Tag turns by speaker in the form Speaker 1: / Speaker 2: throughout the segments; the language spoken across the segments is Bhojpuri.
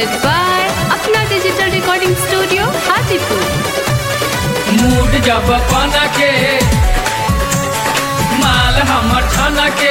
Speaker 1: Music by Apna Digital Recording Studio, Hajipur.
Speaker 2: Mood जब बना के माल हमर छना के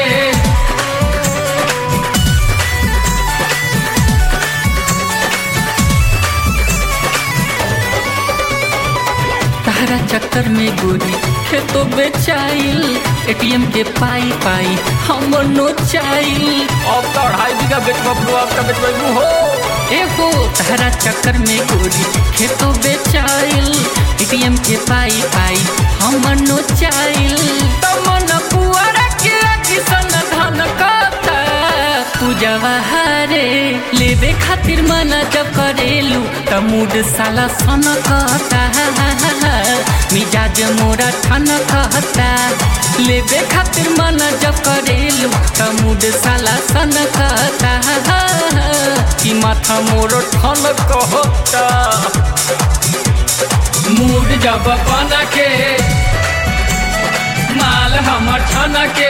Speaker 2: तारा चक्कर में गोरी खेतो बेचाइल एटीएम के पाई पाई हम नो चाइल अब तो 2.5 बीघा बेचबू अब का बेचबू हो एगो तारा चक्कर में गोरी खेतो बेचाइल एटीएम के पाई पाई हम नो चाइल तमन पुअरा के किसन धन कता पूजवा हारे लेबे खातिर मना जब करेलू त मूड साला सन कहता मिजाज मोरा ठन कहता लेबे खातिर मना जब करेलू त मूड साला सन कहता कि माथा मोर ठन कहता मूड जब बना के माल हमर छन के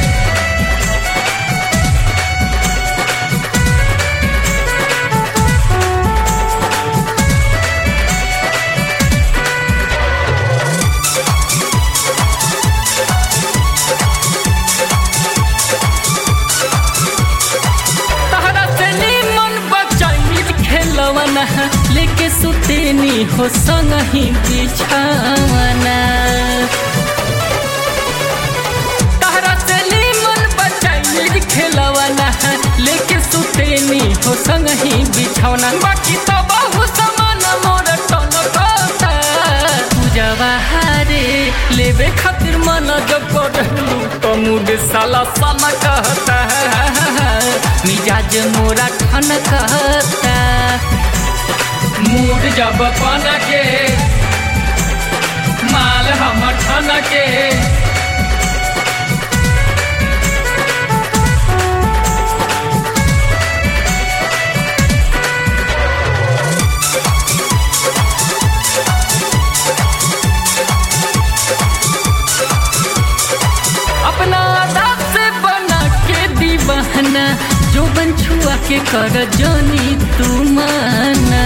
Speaker 2: लेके सुतेनी हो संगही बिछावना तारा से मन बचाई खेलवाना लेके सुतेनी हो संगही बिछावना बाकी तो बहु समान मोर टन कहता पूजवा हारे लेबे खातिर मन जब करलू तो मूड साला सन कहता मिजाज मोरा ठन कहता मूड जब बना के माल हमर छन के अपना आदत से बना के दीवाना जो बन छुआ के कर जानी तू माना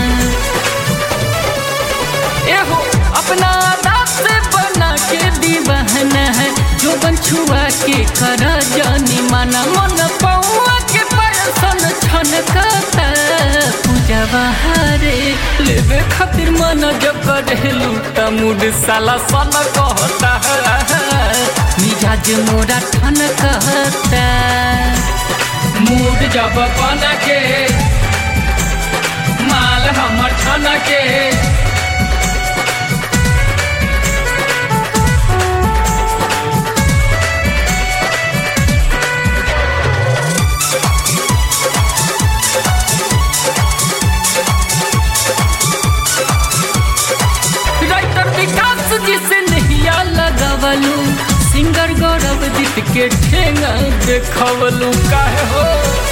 Speaker 2: एहो अपना आदत से बना के दीवाना है जो बन छुआ के कर जानी माना मन पौआ के परसन छन कहता पूजवा हारे लेबे खातिर मन जब करेलू त मूड साला सन कहता मिजाज मोरा ठन कहता मूड जब बना के माल हमर छन के राइटर विकास जी से नहिया लगावलू सिंगर गौरव जीत के ठेंगा देखवलू काहे हो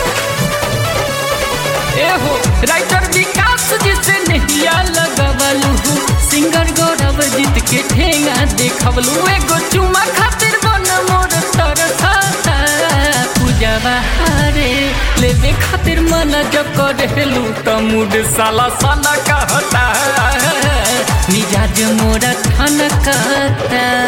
Speaker 2: एहो राइटर विकास जी से नहिया लगवलू सिंगर गौरव जीत के ठेंगा देखवलू एगो चुमा खातिर बन मोर तरसता पूजवा हारे लेबे खातिर मन जब करेलू त मूड साला सन कहता मिजाज मोरा ठन कहता